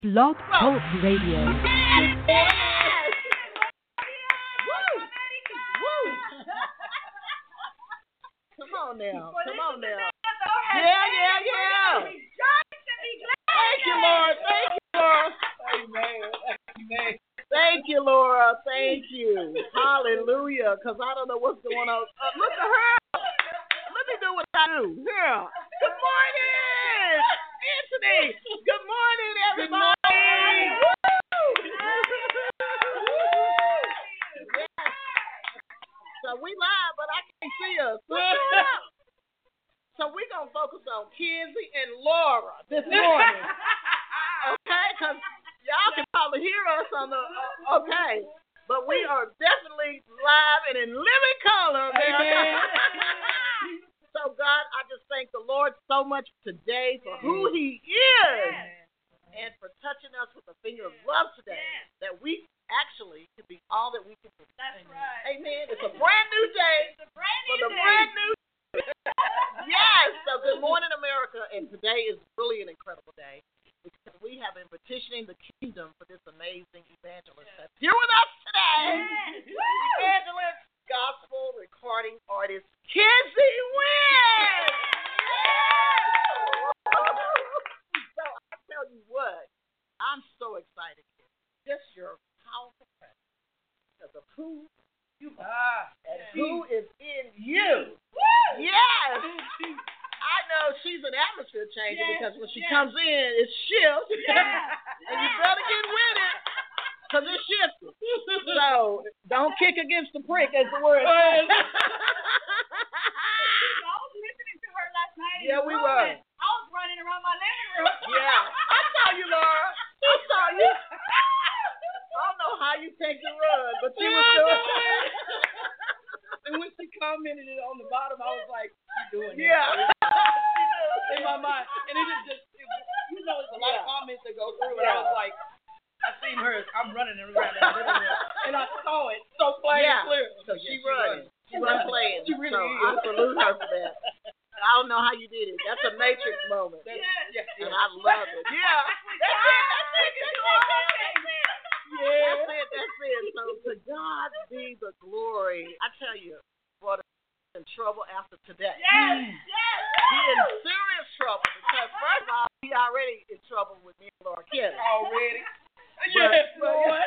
Blog Talk Radio. Come on now. Come on now. Yeah. Thank you, Laura. Thank you, Laura. Amen. Thank you, Laura. Thank you. Hallelujah. Because I don't know what's going on. Look at her. Let me do what I do. Here. Good morning, Anthony. Good morning, everybody. So we live, but I can't see us. So we're going to focus on Kizzy and Laura this morning. Okay? Because y'all can probably hear us on the, okay. But we are definitely live and in living color. So, God, I just thank the Lord so much today for who He is and for touching us with a finger of love today, that we actually can be all that we can be. That's right. Amen. It's a brand new day. It's a brand new day. Yes. So, good morning, America. And today is really an incredible day because we have been petitioning the kingdom for this amazing evangelist that's here with us today. Evangelist, gospel recording artist, Kizzy Wynn. So I tell you what, I'm so excited. Just your powerful presence because of who you are and who is in you. Yes. I know she's an atmosphere changer because when she comes in, it shifts. And you better get with it. Because it shifted. So, don't kick against the prick, as the word says. I was listening to her last night. Yeah, we were. I was running around my living room. Yeah. I saw you, Laura. I saw you. I don't know how you take the run, but you were doing it. And when she commented it on the bottom, I was like, she's doing it. Yeah. In my mind. And it is just, there's a lot of comments that go through, and I was like, I seen her. I'm running around in the living room, and I saw it so plain and clear. So she runs. She wasn't playing. She really is. I salute her for that. I don't know how you did it. That's a Matrix moment. And I love it. Yeah. That's it. So to God be the glory. I tell you, brought us in trouble after today. Yes. He in serious trouble because first of all, he already in trouble with me and Laura Kelly. Already. Yes, Lord.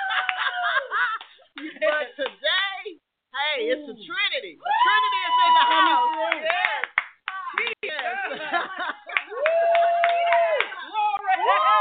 But today, hey, it's the Trinity. The Trinity is in the house. Yes. Yes. Glory.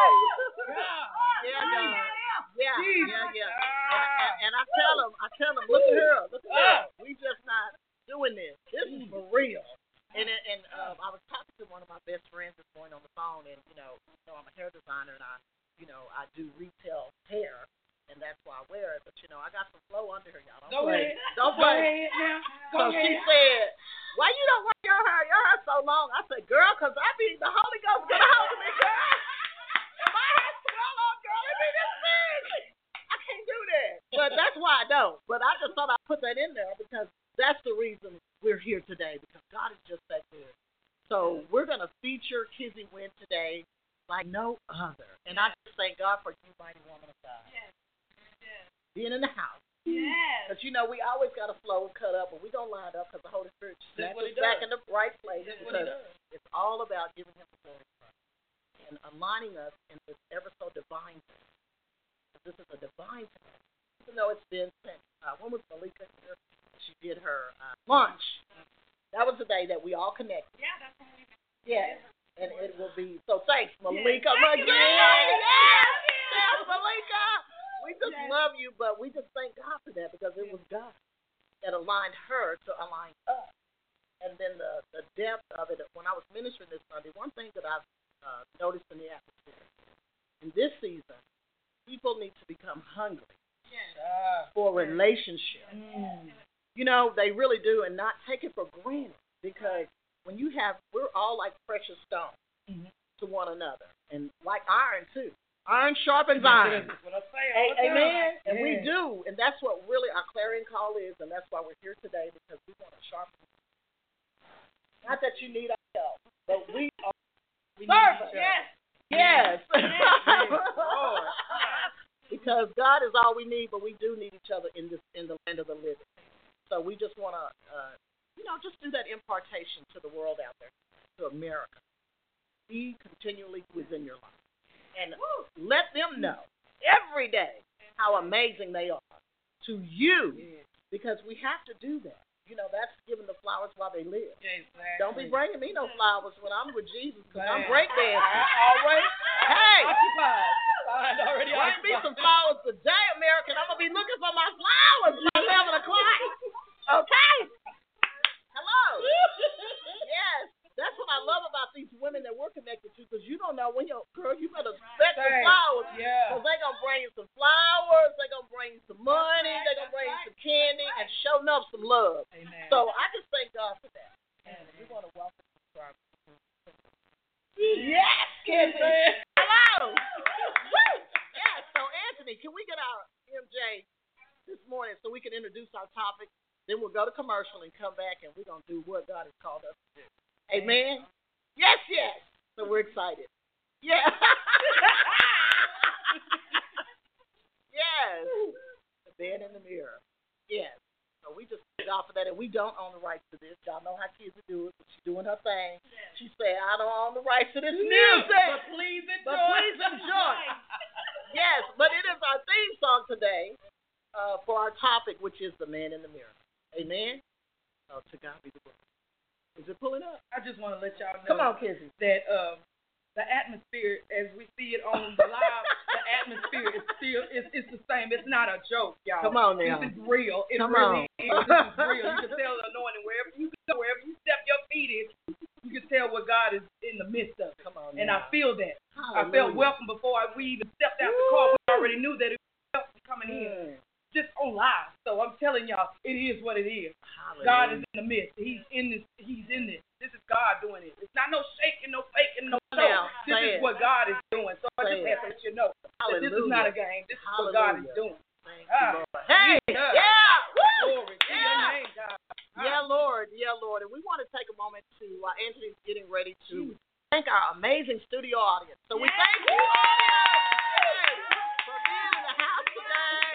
Yeah. And I tell them, look at her. We just not doing this. This is for real. And I was talking to one of my best friends this morning on the phone, and I'm a hair designer, and I do retail hair, and that's why I wear it. But I got some flow under here, y'all. Don't play. Go ahead now. So she said, "Why you don't wear your hair? Your hair's so long." I said, "Girl, 'cause the Holy Ghost get a hold of me, girl. And my hair's so long, girl. It be this big. I can't do that." But that's why I don't. But I just thought I'd put that in there because that's the reason we're here today, because God is just that good. So we're going to feature Kizzy Wynn today like no other. And I just thank God for you, mighty woman of God. Yes. Being in the house. Yes. But we always got to flow and cut up, but we don't line up because the Holy Spirit snatches us back in the right place. That's what He does. It's all about giving Him the glory and aligning us in this ever so divine thing. This is a divine thing. Even though it's been since, when was Malika here? She did her lunch. That was the day that we all connected. Yeah, that's when we met. Yes. And it will be, so thanks, Malika. Thank you, Yes, Malika. We just love you, but we just thank God for that because it was God that aligned her to align us. And then the depth of it, when I was ministering this Sunday, one thing that I've noticed in the atmosphere, in this season, people need to become hungry for a relationship. They really do, and not take it for granted, because when we're all like precious stones to one another, and like iron too. Iron sharpens iron. That's what I say. Amen. And we do, and that's what really our clarion call is, and that's why we're here today, because we want to sharpen. Not that you need our help, but we are servants. Yes. Yes. Lord. Because God is all we need, but we do need each other in the land of the living. So we just want to, just do that impartation to the world out there, to America. Be continually within your life. And let them know every day how amazing they are to you, because we have to do that. That's giving the flowers while they live. Exactly. Don't be bringing me no flowers when I'm with Jesus, because I'm breakdancing. Always. Hey! Occupied. Already bring me some flowers today, American. I'm going to be looking for my flowers by 11 o'clock. Okay? Hello. Yes. That's what I love about these women that we're connected to, because you don't know when you better expect the flowers. Yeah. Because they're going to bring you some flowers, they're going to bring you some money, they're going to bring you some candy, and showing up some love. Amen. So I just thank God for that. And we want to welcome you to our Yes, Kenzie. Hello. Woo. Yes. So Anthony, can we get our MJ this morning so we can introduce our topic? Then we'll go to commercial and come back, and we're going to do what God has called us to do. Amen? Yes, yes. So we're excited. Yeah. Yes. The man in the mirror. Yes. So we just thank God for that, and we don't own the rights to this. Y'all know how kids do it, but she's doing her thing. She said, I don't own the rights to this music. But please enjoy. Yes, but it is our theme song today for our topic, which is the man in the mirror. Amen? Oh, to God be the glory. Is it pulling up? I just want to let y'all know. Come on, Kizzy. That the atmosphere, as we see it on the live, the atmosphere is still it's the same. It's not a joke, y'all. Come on now. This is real. It Come really on. is. This is real. You can tell the anointing wherever you go, wherever you step your feet in. You can tell what God is in the midst of it. Come on. And now. I feel that. Hallelujah. I felt welcome before we even stepped out the car. We already knew that it was welcome coming in. Just on live. So I'm telling y'all, it is what it is. Hallelujah. God is in the midst. He's in this. He's in this. This is God doing it. It's not no shaking, no faking, no show. This is what God is doing. So I just have to let you know that this is not a game. This is what God is doing. Thank you, Lord. Hey, Jesus. yeah, woo! Glory to your name, God. Yeah, Lord, And we want to take a moment to, while Anthony's getting ready to thank our amazing studio audience. So we thank you, audience, for being in the house today.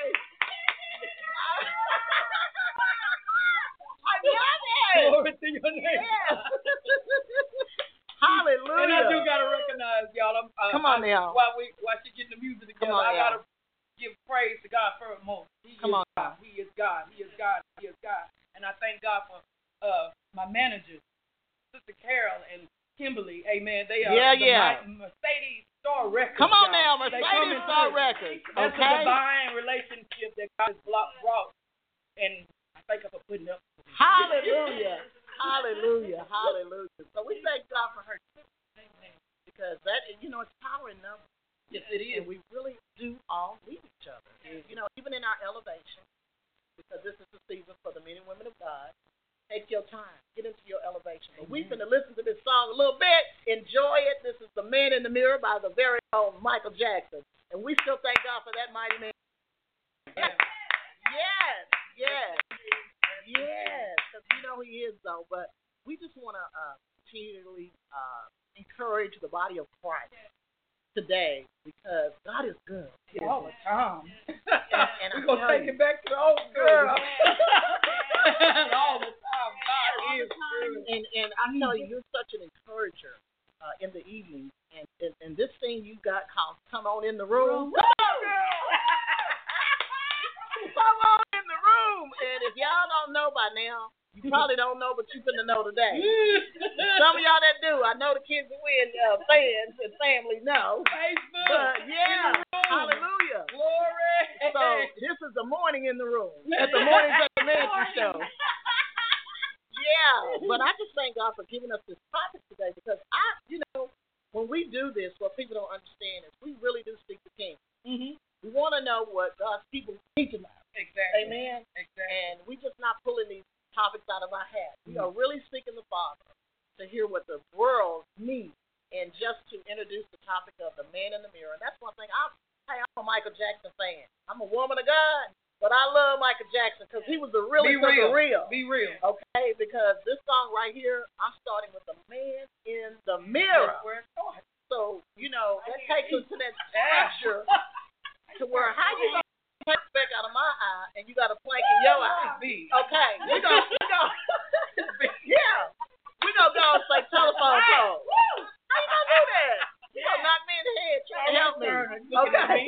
I love it. Glory to your name. Yes. Hallelujah. And I do gotta recognize y'all. Come on now. While she getting the music together, I gotta give praise to God foremost. He is God. He is God. He is God. He is God. And I thank God for my managers, Sister Carol and Kimberly. Amen. They are Mercedes Star Records. Come on y'all. now, Mercedes Star Records. That's a divine relationship that God has brought, and I thank her for putting up. Hallelujah. Hallelujah. Hallelujah. So we thank God for her, because that, it's power in numbers. Yes, it is. And we really do all need each other. Even in our elevation, because this is the season for the men and women of God. Take your time. Get into your elevation. But we're going to listen to this song a little bit. Enjoy it. This is The Man in the Mirror by the very own Michael Jackson. And we still thank God for that mighty man. Yes. Because he is, though. But we just want to continually encourage the body of Christ today, because God is good. All the time. And we're going to take it back to the old girl. All the time. God is good. And I tell you, you're such an encourager in the evening. And this thing you got called Come On In the Room. Come on in the room. And if y'all don't know by now, you probably don't know, but you're going to know today. Some of y'all that do, I know the Kids That Win fans and family know. Facebook. But hallelujah. Glory. So this is the morning in the room. At the Morning Documentary Show. Yeah, but I just thank God for giving us this topic today, because when we do this, what people don't understand is we really do speak the King. Mm-hmm. We want to know what God's people teach about. Exactly. Amen. Exactly. And we just not pulling these topics out of our hat. We are really seeking the Father to hear what the world needs, and just to introduce the topic of the man in the mirror. And that's one thing. I'm a Michael Jackson fan. I'm a woman of God, but I love Michael Jackson because he was the real. Be real. Be real. Okay, because this song right here, I'm starting with the man in the mirror. That's where it starts. so, that takes us to that scripture to where how you going to take a speck out of my eye and you got a plank in your eye? Okay, we go. Yeah. We're going to go and say telephone pole. How you going to do that? You going to knock me in the head trying to help me. Okay.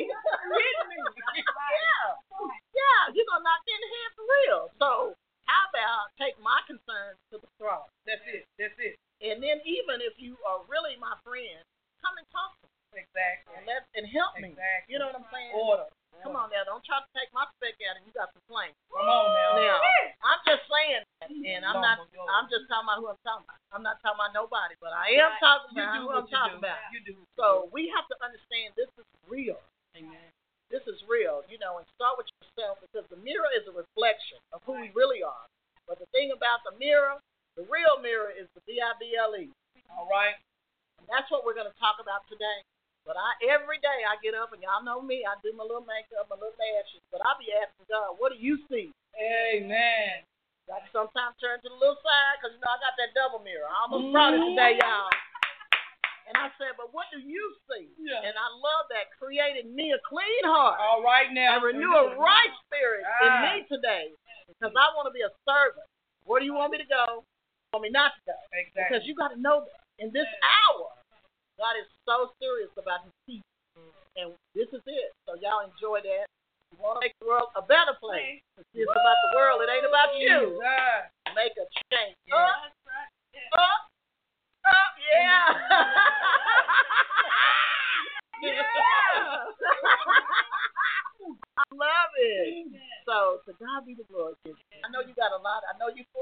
Yeah, you're going to knock me in the head for real. So, how about take my concerns to the throne? That's it. And then even if you are really my friend, come and talk to me. Exactly. And help me. Exactly. You know what I'm saying? Order. Come on now, don't try to take my speck out and you got complaints. Come on now. I'm just saying that, and I'm just talking about who I'm talking about. I'm not talking about nobody, but I am talking about who I'm talking about. You do. So we have to understand this is real. Amen. This is real, and start with yourself, because the mirror is a reflection of who we really are. But the thing about the mirror, the real mirror is the Bible. All right. And that's what we're going to talk about today. But every day I get up, and y'all know me, I do my little makeup, my little lashes, but I be asking God, what do you see? Amen. I sometimes turn to the little side, because, I got that double mirror. I almost brought it today, y'all. And I said, but what do you see? Yeah. And I love that. Created me a clean heart. All right now. And renew a right spirit in me today. Because I want to be a servant. Where do you want me to go? You want me not to go? Exactly. Because you got to know that. In this hour, God is so serious about his people. And this is it. So y'all enjoy that. You want to make the world a better place. It's about the world. It ain't about you. Make a change. Yeah. Up. Yeah. Yeah. I love it. So to God be the glory. I know you got a lot. I know you